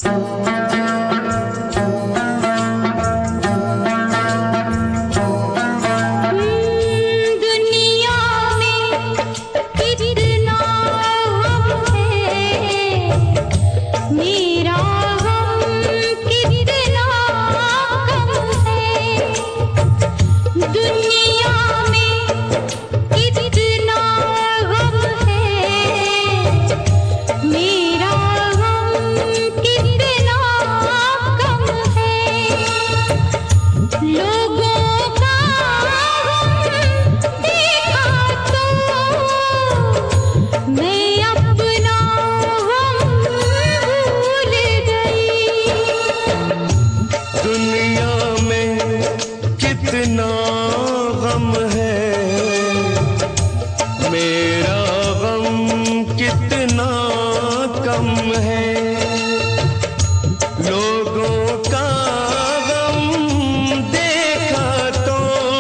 कितना गम है, मेरा गम कितना कम है। लोगों का गम देखा तो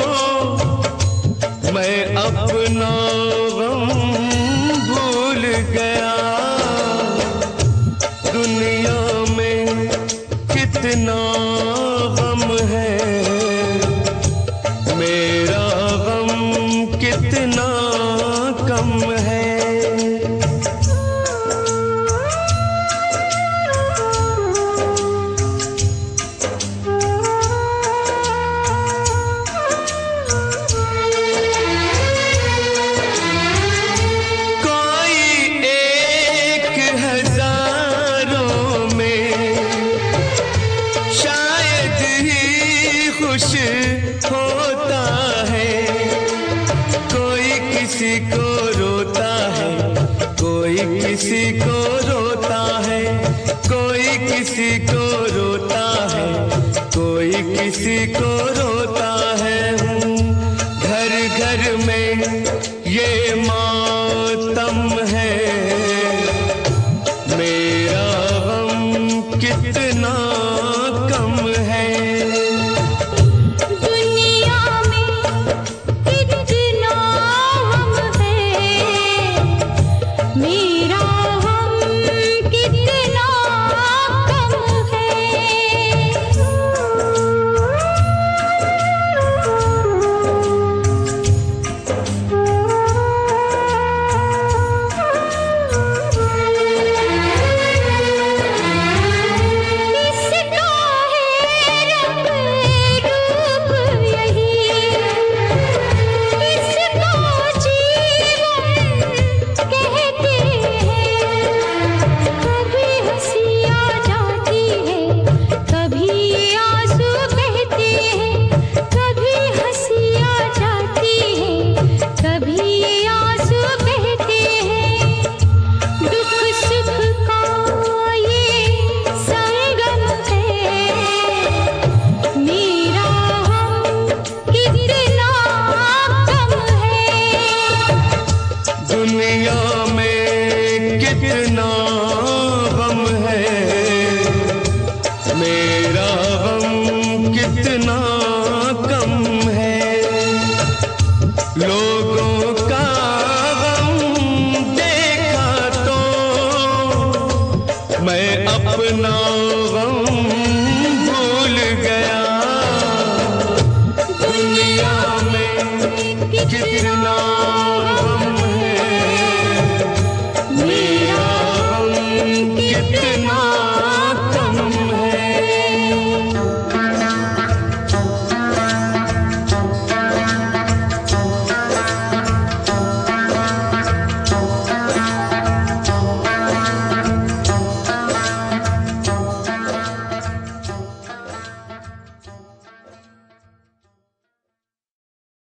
मैं अपना गम भूल गया। दुनिया में कितना गम है, मेरा गम कितना कम है। कोई एक हजारों में शायद ही खुश होता है। कोई किसी को रोता है, कोई किसी को रोता है, कोई किसी को रोता है, कोई किसी को रोता है। घर घर में ये मातम है, मेरा गम कितना कम है। दुनिया में कितना गम है, मेरा गम कितना कम है। लोगों का गम देखा तो मैं अपना